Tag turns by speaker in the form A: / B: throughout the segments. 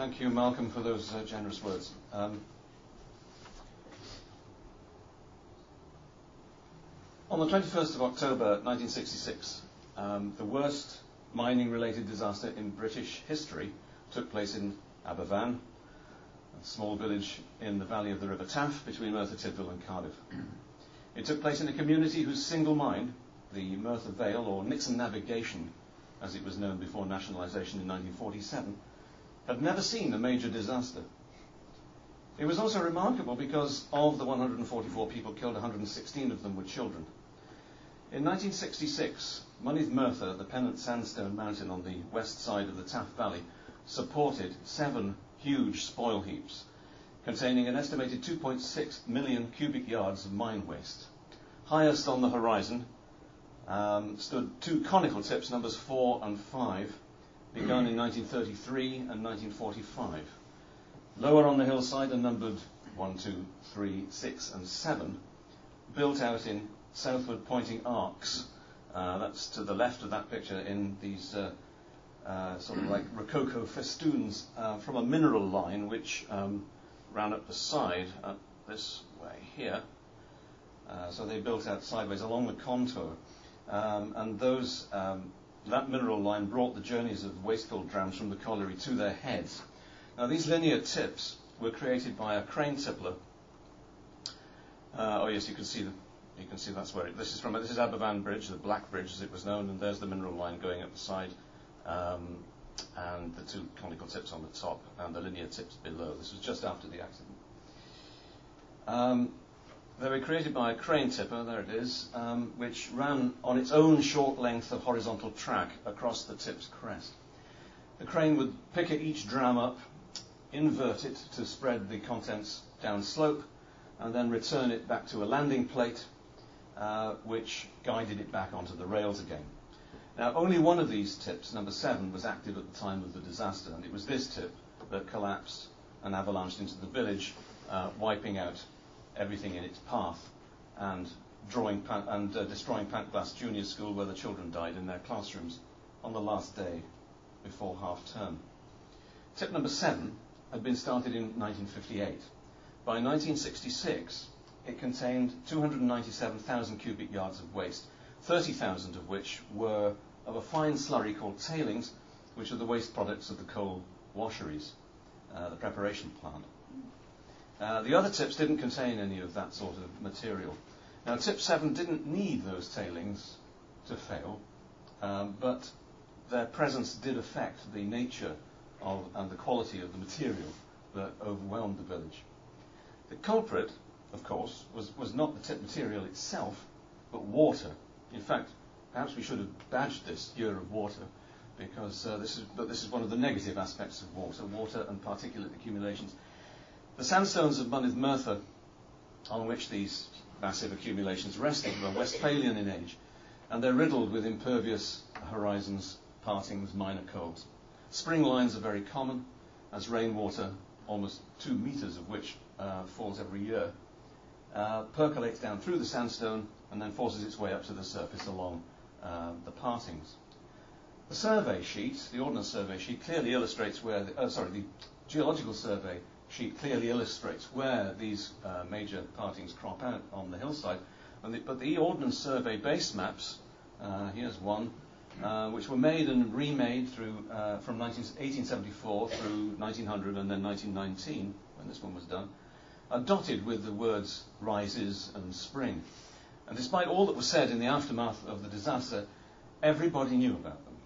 A: Thank you, Malcolm, for those generous words. On the 21st of October 1966, the worst mining-related disaster in British history took place in Aberfan, a small village in the valley of the River Taff between Merthyr Tydfil and Cardiff. It took place in a community whose single mine, the Merthyr Vale, or Nixon Navigation, as it was known before nationalisation in 1947, had never seen a major disaster. It was also remarkable because of the 144 people killed, 116 of them were children. In 1966, Mynydd Merthyr, the Pennant Sandstone mountain on the west side of the Taff Valley, supported 7 huge spoil heaps containing an estimated 2.6 million cubic yards of mine waste. Highest on the horizon stood 2 conical tips, numbers 4 and 5, begun in 1933 and 1945. Lower on the hillside are numbered 1, 2, 3, 6 and 7, built out in southward pointing arcs. That's to the left of that picture in these sort of like rococo festoons from a mineral line which ran up the side this way here. So they built out sideways along the contour. And that mineral line brought the journeys of waste-filled drams from the colliery to their heads. Now these linear tips were created by a crane tippler. Oh yes, you can see that's where this is from. This is Aberfan Bridge, the Black Bridge as it was known, and there's the mineral line going up the side, and the 2 conical tips on the top, and the linear tips below. This was just after the accident. They were created by a crane tipper, there it is, which ran on its own short length of horizontal track across the tip's crest. The crane would pick each dram up, invert it to spread the contents down slope, and then return it back to a landing plate, which guided it back onto the rails again. Now, only one of these tips, number 7, was active at the time of the disaster, and it was this tip that collapsed and avalanched into the village, wiping out everything in its path and destroying Pantglas Junior School, where the children died in their classrooms on the last day before half-term. Tip number 7 had been started in 1958. By 1966, it contained 297,000 cubic yards of waste, 30,000 of which were of a fine slurry called tailings, which are the waste products of the coal washeries, the preparation plant. The other tips didn't contain any of that sort of material. Now, tip 7 didn't need those tailings to fail, but their presence did affect the nature of and the quality of the material that overwhelmed the village. The culprit, of course, was not the tip material itself, but water. In fact, perhaps we should have badged this Year of Water, because this is one of the negative aspects of water and particulate accumulations. The sandstones of Mynydd Merthyr, on which these massive accumulations rested, were Westphalian in age, and they're riddled with impervious horizons, partings, minor coves. Spring lines are very common, as rainwater, almost 2 meters of which falls every year, percolates down through the sandstone and then forces its way up to the surface along the partings. The survey sheet, the Ordnance Survey sheet, clearly illustrates where the Geological Survey sheet clearly illustrates where these major partings crop out on the hillside. But the Ordnance Survey base maps, here's one, which were made and remade from 1874 through 1900 and then 1919, when this one was done, are dotted with the words rises and spring. And despite all that was said in the aftermath of the disaster, everybody knew about them.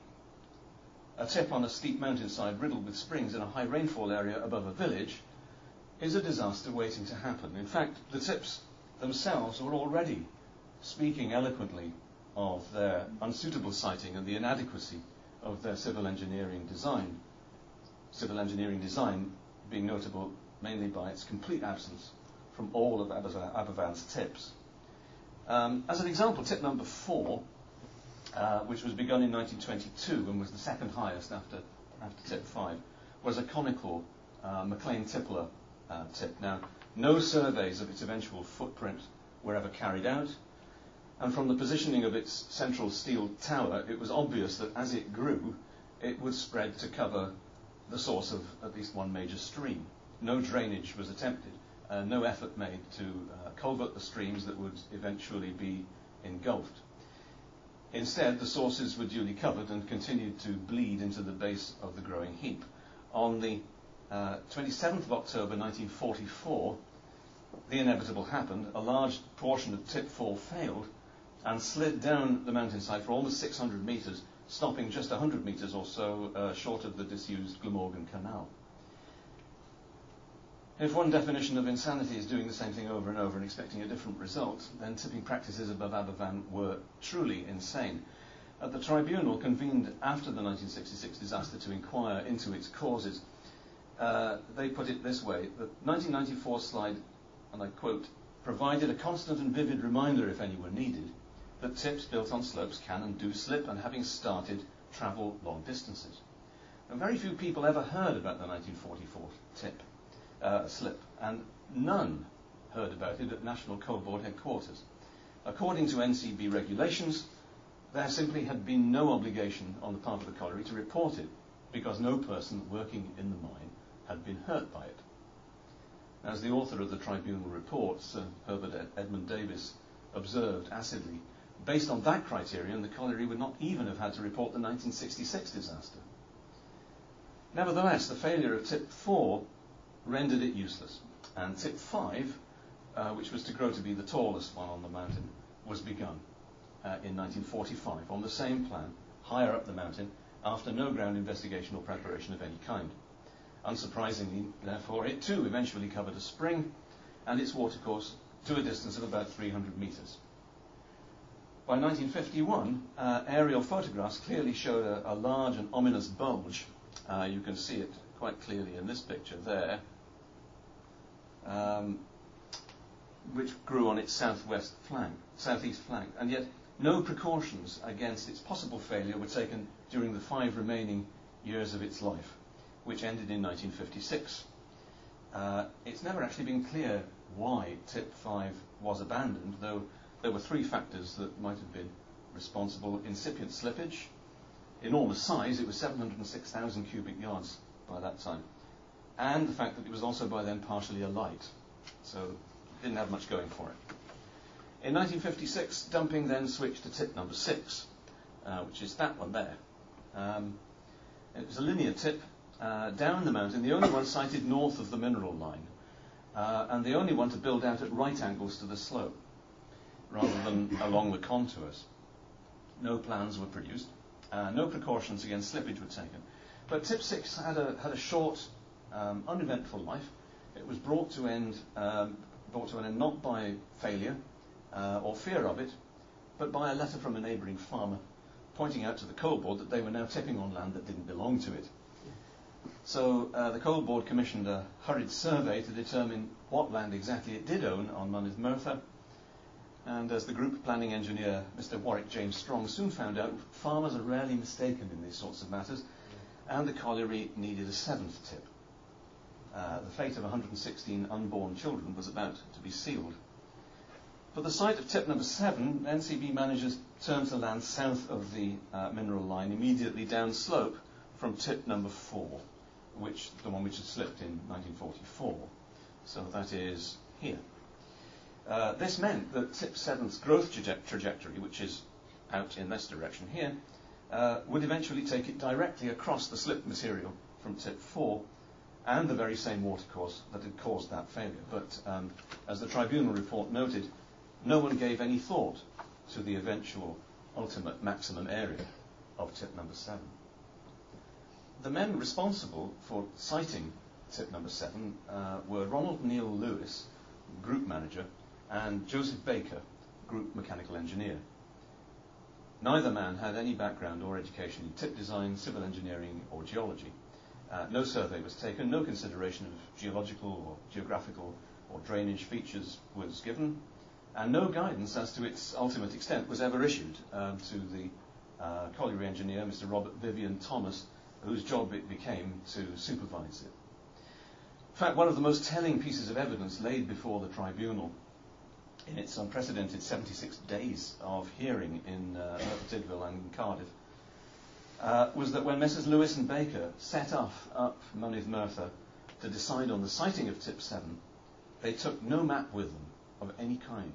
A: A tip on a steep mountainside riddled with springs in a high rainfall area above a village is a disaster waiting to happen. In fact, the tips themselves were already speaking eloquently of their unsuitable siting and the inadequacy of their civil engineering design. Civil engineering design being notable mainly by its complete absence from all of Aberfan's tips. As an example, tip number 4, which was begun in 1922 and was the second highest after tip 5, was a conical McLean Tippler tip. Now, no surveys of its eventual footprint were ever carried out, and from the positioning of its central steel tower, it was obvious that as it grew, it would spread to cover the source of at least one major stream. No drainage was attempted, no effort made to culvert the streams that would eventually be engulfed. Instead, the sources were duly covered and continued to bleed into the base of the growing heap. On the 27th of October 1944, the inevitable happened. A large portion of Tip 4 failed and slid down the mountainside for almost 600 metres, stopping just 100 metres or so short of the disused Glamorgan Canal. If one definition of insanity is doing the same thing over and over and expecting a different result, then tipping practices above Aberfan were truly insane. The tribunal convened after the 1966 disaster to inquire into its causes. They put it this way: the 1994 slide, and I quote, provided a constant and vivid reminder, if any were needed, that tips built on slopes can and do slip, and having started, travel long distances. And very few people ever heard about the 1944 slip, and none heard about it at National Coal Board headquarters. According to NCB regulations, there simply had been no obligation on the part of the colliery to report it, because no person working in the mine had been hurt by it. As the author of the tribunal report, Sir Herbert Edmund Davis, observed acidly, based on that criterion, the colliery would not even have had to report the 1966 disaster. Nevertheless, the failure of Tip 4 rendered it useless, and Tip 5, which was to grow to be the tallest one on the mountain, was begun in 1945 on the same plan, higher up the mountain, after no ground investigation or preparation of any kind. Unsurprisingly, therefore, it too eventually covered a spring and its watercourse to a distance of about 300 metres. By 1951, aerial photographs clearly showed a large and ominous bulge. You can see it quite clearly in this picture there, which grew on its southeast flank, and yet no precautions against its possible failure were taken during the 5 remaining years of its life, which ended in 1956. It's never actually been clear why Tip 5 was abandoned, though there were 3 factors that might have been responsible: incipient slippage, enormous size, it was 706,000 cubic yards by that time, and the fact that it was also by then partially alight, so it didn't have much going for it. In 1956, dumping then switched to tip number 6, which is that one there. It was a linear tip down the mountain, the only one sited north of the mineral line, and the only one to build out at right angles to the slope, rather than along the contours. No plans were produced, no precautions against slippage were taken. But Tip 6 had a short, uneventful life. It was brought to an end not by failure or fear of it, but by a letter from a neighbouring farmer pointing out to the coal board that they were now tipping on land that didn't belong to it. So the coal board commissioned a hurried survey to determine what land exactly it did own on Mynydd Merthyr, and as the group planning engineer, Mr. Warwick James Strong, soon found out, farmers are rarely mistaken in these sorts of matters, and the colliery needed a 7th tip. The fate of 116 unborn children was about to be sealed. For the site of tip number 7, NCB managers turned to land south of the mineral line, immediately downslope from tip number 4, the one which had slipped in 1944. So that is here. This meant that tip 7's growth trajectory, which is out in this direction here, would eventually take it directly across the slip material from tip 4 and the very same watercourse that had caused that failure. But as the tribunal report noted, no one gave any thought to the eventual ultimate maximum area of tip number 7. The men responsible for siting tip number 7 were Ronald Neil Lewis, group manager, and Joseph Baker, group mechanical engineer. Neither man had any background or education in tip design, civil engineering, or geology. No survey was taken, no consideration of geological or geographical or drainage features was given, and no guidance as to its ultimate extent was ever issued to the colliery engineer, Mr. Robert Vivian Thomas, whose job it became to supervise it. In fact, one of the most telling pieces of evidence laid before the tribunal in its unprecedented 76 days of hearing in Merthyr Tydfil and in Cardiff was that when Messrs Lewis and Baker set off up Mynydd Merthyr to decide on the siting of Tip 7, they took no map with them of any kind.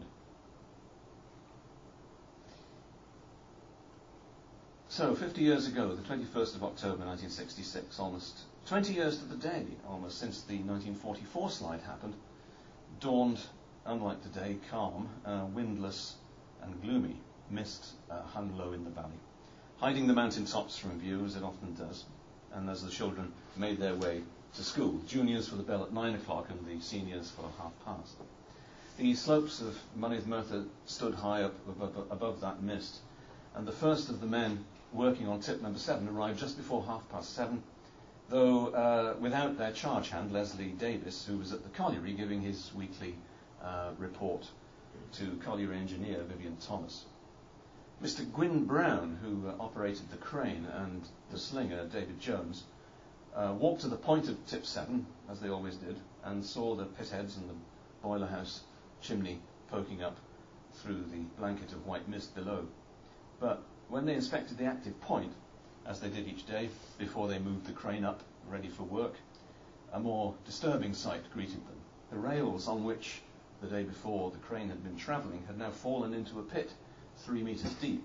A: So, 50 years ago, the 21st of October 1966, almost 20 years to the day, almost since the 1944 slide happened, dawned, unlike today, calm, windless and gloomy. Mist hung low in the valley, hiding the mountain tops from view, as it often does, and as the children made their way to school, juniors for the bell at 9 o'clock and the seniors for past. The slopes of Mynydd Merthyr stood high up above that mist, and the first of the men working on tip number 7 arrived just before 7:30, though without their charge hand, Leslie Davis, who was at the colliery giving his weekly report to colliery engineer Vivian Thomas. Mr. Gwyn Brown, who operated the crane, and the slinger, David Jones, walked to the point of tip 7, as they always did, and saw the pitheads and the boiler house chimney poking up through the blanket of white mist below. But when they inspected the active point, as they did each day before they moved the crane up ready for work, a more disturbing sight greeted them. The rails on which the day before the crane had been travelling had now fallen into a pit 3 metres deep.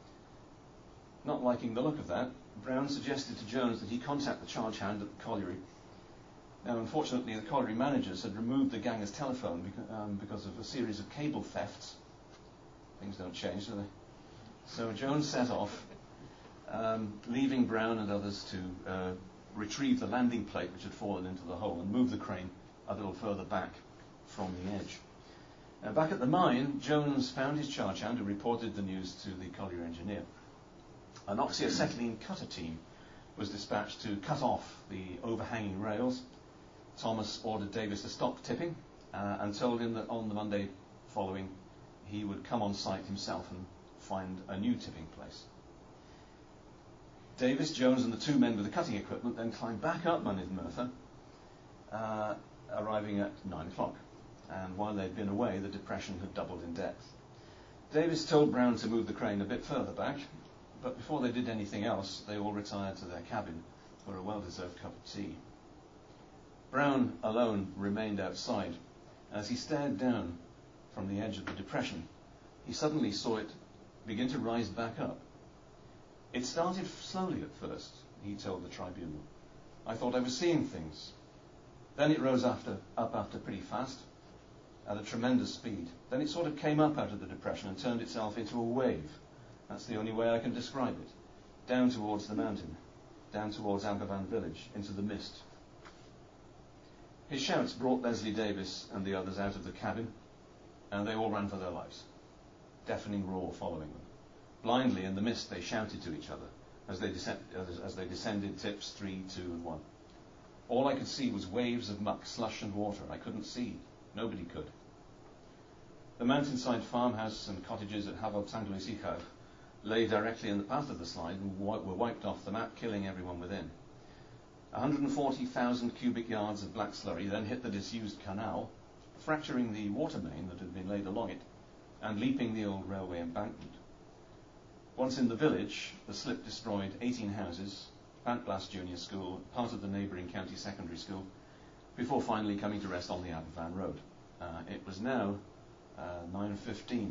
A: Not liking the look of that, Brown suggested to Jones that he contact the charge hand at the colliery. Now, unfortunately, the colliery managers had removed the ganger's telephone because of a series of cable thefts. Things don't change, do they? So Jones set off, leaving Brown and others to retrieve the landing plate which had fallen into the hole and move the crane a little further back from the edge. Back at the mine, Jones found his charge hand and reported the news to the colliery engineer. An oxyacetylene cutter team was dispatched to cut off the overhanging rails. Thomas ordered Davis to stop tipping and told him that on the Monday following he would come on site himself and find a new tipping place. Davis, Jones and the two men with the cutting equipment then climbed back up Mynydd Merthyr, arriving at 9 o'clock. And while they'd been away, the depression had doubled in depth. Davis told Brown to move the crane a bit further back, but before they did anything else, they all retired to their cabin for a well-deserved cup of tea. Brown alone remained outside. As he stared down from the edge of the depression, he suddenly saw it begin to rise back up. It started slowly at first, he told the Tribunal. I thought I was seeing things. Then it rose up after pretty fast, at a tremendous speed. Then it sort of came up out of the depression and turned itself into a wave. That's the only way I can describe it. Down towards the mountain, down towards Aberfan village, into the mist. His shouts brought Leslie Davis and the others out of the cabin, and they all ran for their lives. Deafening roar following them. Blindly in the mist they shouted to each other as they descended tips 3, 2 and 1. All I could see was waves of muck, slush and water. I couldn't see. Nobody could. The mountainside farmhouse and cottages at Hafod Sanglis Uchaf lay directly in the path of the slide and were wiped off the map, killing everyone within. 140,000 cubic yards of black slurry then hit the disused canal, fracturing the water main that had been laid along it and leaping the old railway embankment. Once in the village, the slip destroyed 18 houses, Pantglas Junior School, part of the neighbouring county secondary school, before finally coming to rest on the Aberfan Road. It was now 9:15.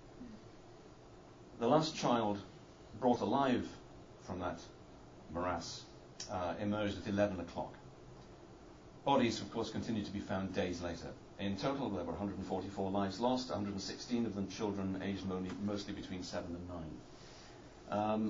A: The last child brought alive from that morass emerged at 11 o'clock. Bodies, of course, continued to be found days later. In total, there were 144 lives lost, 116 of them children aged mostly between 7 and 9.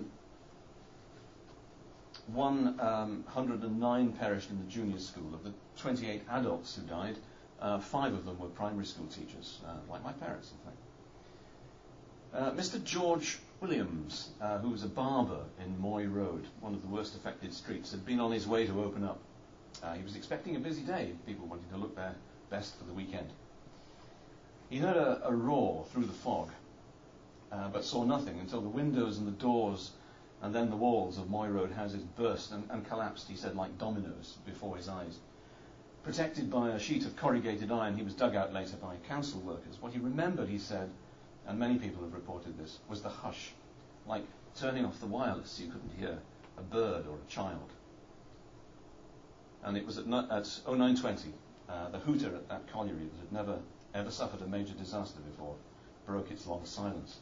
A: 109 perished in the junior school. Of the 28 adults who died, 5 of them were primary school teachers, like my parents, in fact. Mr. George Williams, who was a barber in Moy Road, one of the worst affected streets, had been on his way to open up. He was expecting a busy day, people wanting to look their best for the weekend. He heard a roar through the fog, but saw nothing until the windows and the doors and then the walls of Moy Road houses burst and collapsed, he said, like dominoes before his eyes. Protected by a sheet of corrugated iron, he was dug out later by council workers. What he remembered, he said, and many people have reported this, was the hush, like turning off the wireless so you couldn't hear a bird or a child. And it was at 09:20, the hooter at that colliery that had never ever suffered a major disaster before broke its long silence.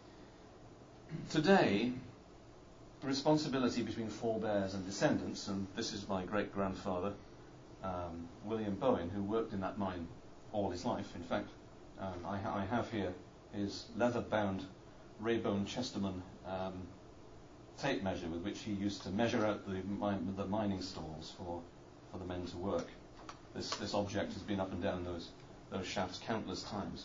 A: Today, responsibility between forebears and descendants, and this is my great-grandfather, William Bowen, who worked in that mine all his life. In fact, I have here his leather-bound Raybone Chesterman tape measure with which he used to measure out the mining stalls for the men to work. This object has been up and down those shafts countless times.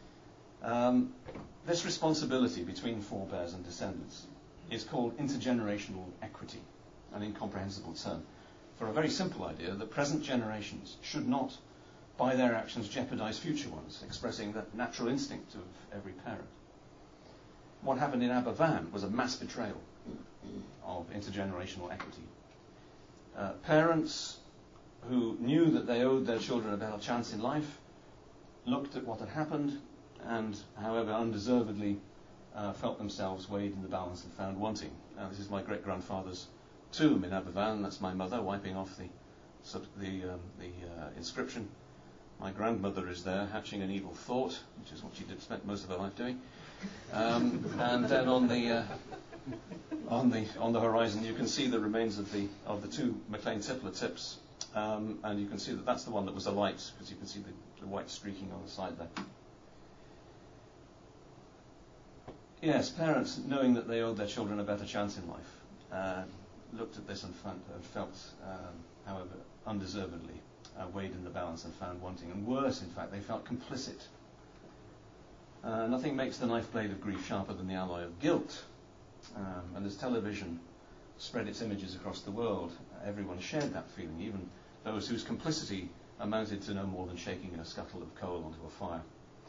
A: This responsibility between forebears and descendants is called intergenerational equity, an incomprehensible term, for a very simple idea that present generations should not, by their actions, jeopardize future ones, expressing the natural instinct of every parent. What happened in Aberfan was a mass betrayal of intergenerational equity. Parents who knew that they owed their children a better chance in life looked at what had happened and, however undeservedly, felt themselves weighed in the balance and found wanting. This is my great-grandfather's tomb in Aberfan. That's my mother wiping off the inscription. My grandmother is there hatching an evil thought, which is what she spent most of her life doing. And then on the horizon, you can see the remains of the two McLean Tippler tips, and you can see that that's the one that was alight, because you can see the white streaking on the side there. Yes, parents, knowing that they owed their children a better chance in life, looked at this and felt, however undeservedly, weighed in the balance and found wanting. And worse, in fact, they felt complicit. Nothing makes the knife blade of grief sharper than the alloy of guilt. And as television spread its images across the world, everyone shared that feeling, even those whose complicity amounted to no more than shaking a scuttle of coal onto a fire.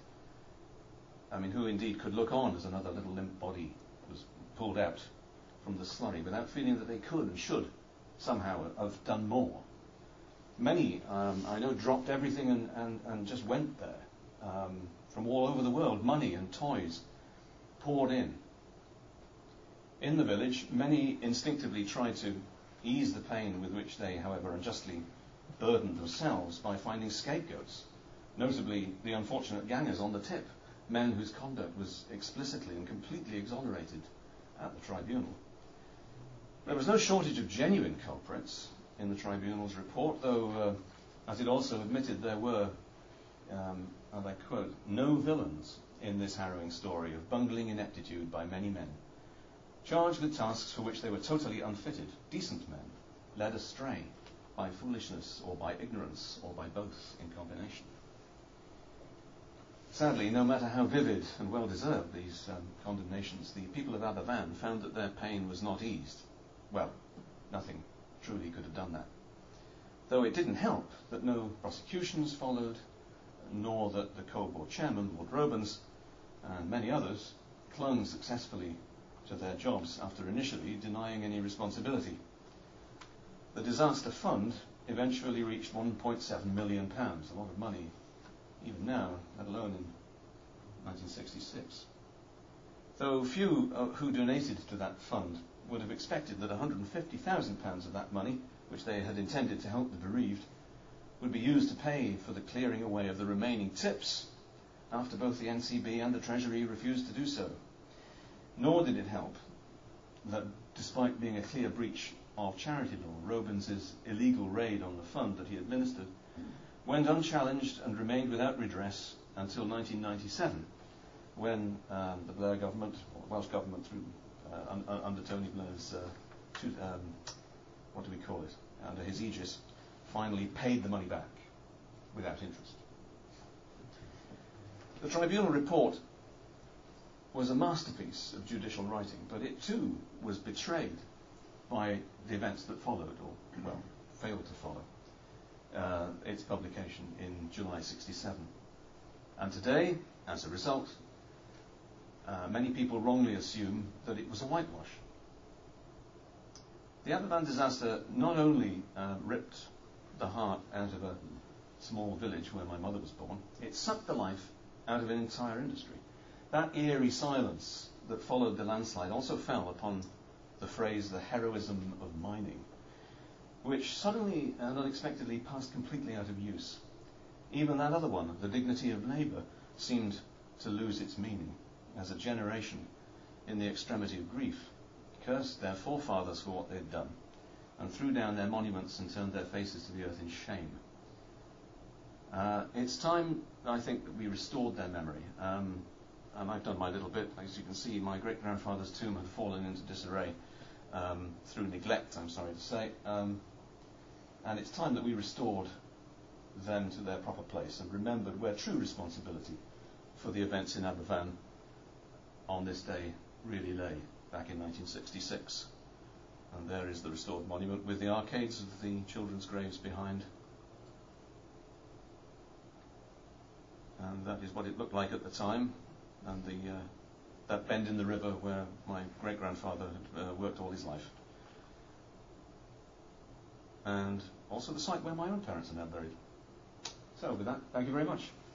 A: I mean, who indeed could look on as another little limp body was pulled out from the slurry without feeling that they could and should somehow have done more? Many, I know, dropped everything and just went there. From all over the world, money and toys poured in. In the village, many instinctively tried to ease the pain with which they, however, unjustly burdened themselves by finding scapegoats, notably the unfortunate gangers on the tip, men whose conduct was explicitly and completely exonerated at the tribunal. There was no shortage of genuine culprits in the tribunal's report, though, as it also admitted, there were, and I quote, "no villains in this harrowing story of bungling ineptitude by many men, charged with tasks for which they were totally unfitted, decent men, led astray by foolishness or by ignorance or by both in combination." Sadly, no matter how vivid and well-deserved these condemnations, the people of Aberfan found that their pain was not eased. Well, nothing truly could have done that. Though it didn't help that no prosecutions followed, nor that the co-board chairman, Lord Robens, and many others clung successfully to their jobs after initially denying any responsibility. The disaster fund eventually reached £1.7 million, a lot of money even now, let alone in 1966. Though few who donated to that fund would have expected that £150,000 of that money, which they had intended to help the bereaved, would be used to pay for the clearing away of the remaining tips, after both the NCB and the Treasury refused to do so. Nor did it help that, despite being a clear breach of charity law, Robens' illegal raid on the fund that he administered went unchallenged and remained without redress until 1997, when the Blair government, or the Welsh government, through under Tony Blair's, what do we call it, under his aegis, finally paid the money back without interest. The tribunal report was a masterpiece of judicial writing, but it too was betrayed by the events that followed, or, well, failed to follow its publication in July 67. And today, as a result, many people wrongly assume that it was a whitewash. The Aberfan disaster not only ripped the heart out of a small village where my mother was born, it sucked the life out of an entire industry. That eerie silence that followed the landslide also fell upon the phrase "the heroism of mining," which suddenly and unexpectedly passed completely out of use. Even that other one, the dignity of labour, seemed to lose its meaning, as a generation, in the extremity of grief, cursed their forefathers for what they'd done, and threw down their monuments and turned their faces to the earth in shame. It's time, I think, that we restored their memory. And I've done my little bit. As you can see, my great-grandfather's tomb had fallen into disarray through neglect, I'm sorry to say. And it's time that we restored them to their proper place and remembered where true responsibility for the events in Aberfan on this day really lay, back in 1966. And there is the restored monument with the arcades of the children's graves behind. And that is what it looked like at the time. And that bend in the river where my great-grandfather had worked all his life. And also the site where my own parents are now buried. So with that, thank you very much.